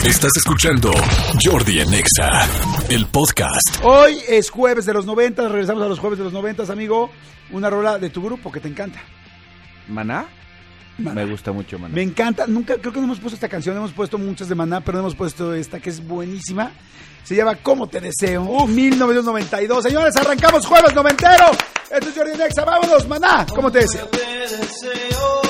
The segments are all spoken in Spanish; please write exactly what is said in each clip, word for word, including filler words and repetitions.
Estás escuchando Jordi en Exa, el podcast. Hoy es jueves de los noventas, regresamos a los jueves de los noventas, amigo. Una rola de tu grupo que te encanta. ¿Maná? Maná. Me gusta mucho Maná. Me encanta, nunca, creo que no hemos puesto esta canción, hemos puesto muchas de Maná, pero no hemos puesto esta que es buenísima. Se llama ¿Cómo te deseo? Uh, mil novecientos noventa y dos. Señores, arrancamos jueves noventero. Esto es Jordi en Exa, vámonos, Maná, ¿cómo te deseo? ¿Cómo te deseo?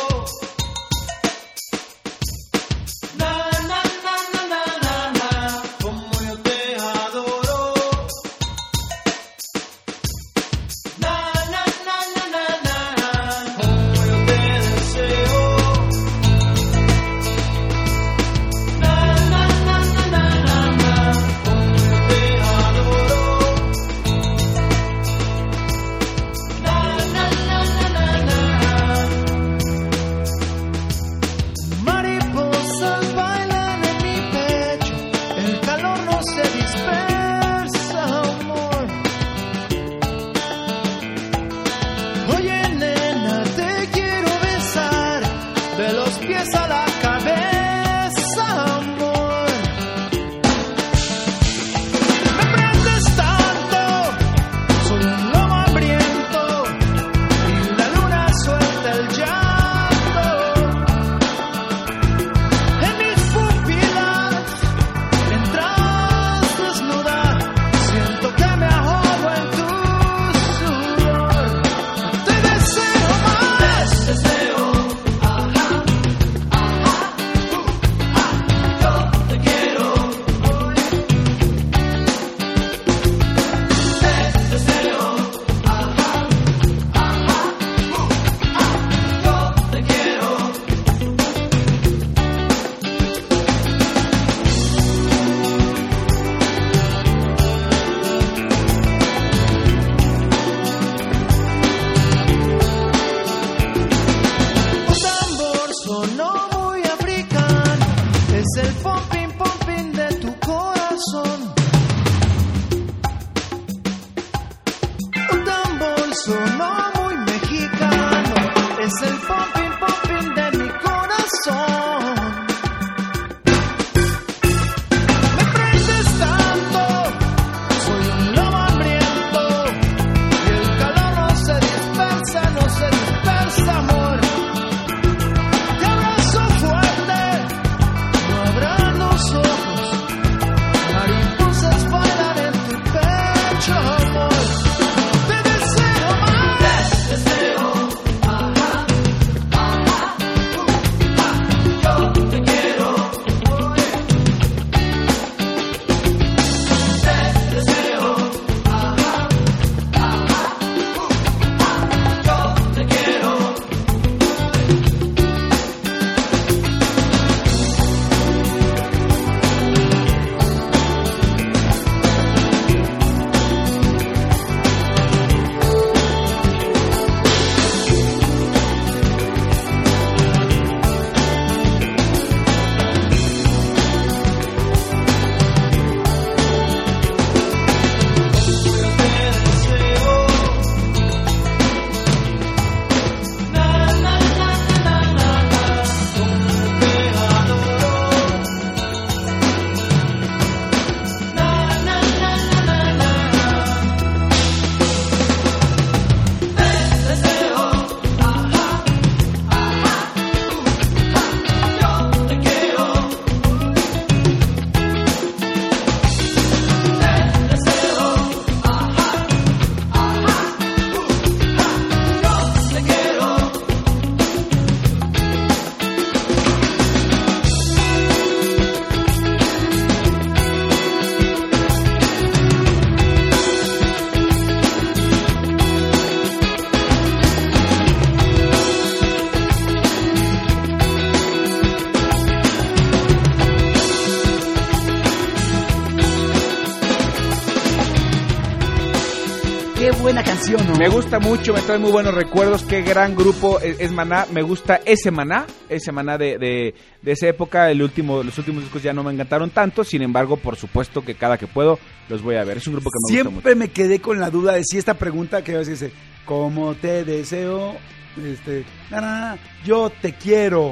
Buena canción, ¿no? Me gusta mucho, me trae muy buenos recuerdos. Qué gran grupo es, es Maná. Me gusta ese Maná, ese Maná de, de, de esa época. El último, los últimos discos ya no me encantaron tanto. Sin embargo, por supuesto que cada que puedo los voy a ver. Es un grupo que me Siempre gusta mucho. Me quedé con la duda de si esta pregunta que a veces dice, ¿cómo te deseo? Este, na, na, yo te quiero.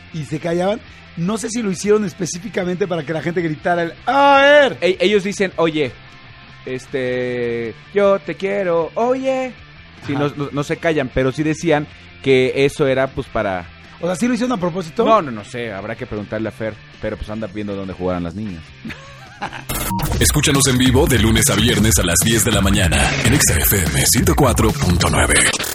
y se callaban. No sé si lo hicieron específicamente para que la gente gritara el ¡a ver! E- ellos dicen, oye, este, yo te quiero, oye. Sí, no, no, no se callan, pero sí decían que eso era pues para... O sea, ¿sí lo hicieron a propósito? No, no, no sé, habrá que preguntarle a Fer, pero pues anda viendo dónde jugarán las niñas. Escúchanos en vivo de lunes a viernes a las diez de la mañana en Exa F M ciento cuatro punto nueve.